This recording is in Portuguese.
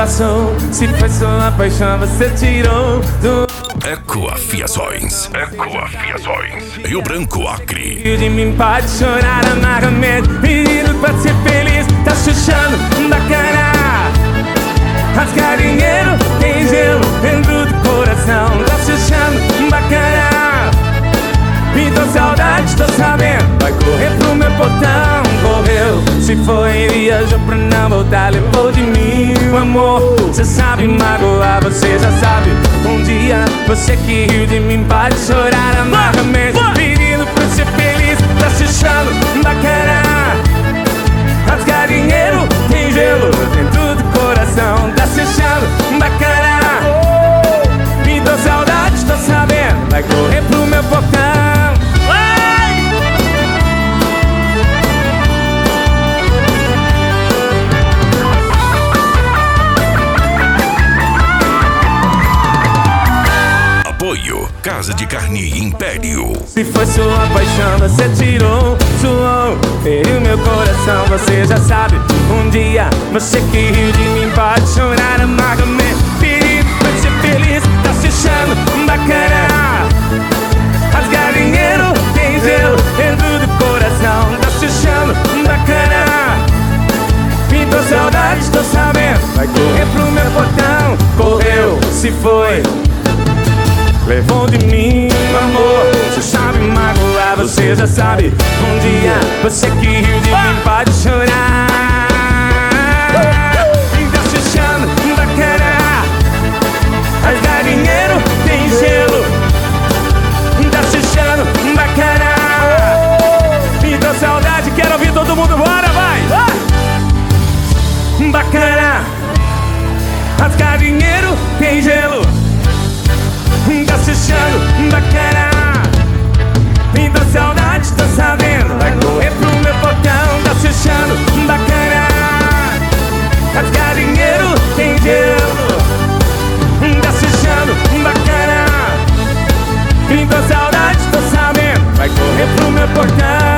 passou. Se foi sua paixão, você tirou do... Ecoa Fiações. Rio Branco, Acre. De mim pode chorar amargamente, pedindo pra ser feliz. Tá chuchando bacana, rasgar dinheiro, tem gelo dentro do coração. Tá chuchando bacana, pintou saudade, tô sabendo. Vai correr pro meu portão, correu. Se foi, viajou pra não voltar, levou de mim o amor. Cê sabe magoar, você já sabe. Um dia, você que riu de mim pode chorar amargamente, pedindo pra ser feliz. Tá chuchando bacana, rasgar dinheiro, tem gelo dentro do coração. Tá chuchando bacana, pintou saudade, tô sabendo. Vai correr pro meu portão. Apoio Casa de Carne Império. Se foi sua paixão, você tirou, suou, feriu meu coração, você já sabe. Um dia, você que riu de mim pode chorar amargamente, pedindo pra ser feliz. Tá se achando bacana, rasgar dinheiro, tem gelo dentro do coração. Tá se achando bacana, pintou saudade, tô sabendo. Vai correr pro meu portão, correu, se foi, levou de mim o amor. Você sabe magoar, você já sabe. Um dia, você que riu de mim pode chorar. Tá se achando bacana, rasgar dinheiro, tem gelo. Tá se achando bacana, pintou saudade, quero ouvir todo mundo, bora, vai! Bacana, rasgar dinheiro, tem gelo. Tá se achando bacana, pintou saudade, tô sabendo. Vai correr pro meu portão, tá se achando bacana, rasgar dinheiro, tem gelo. Tá se achando bacana, pintou saudade, tô sabendo. Vai correr pro meu portão.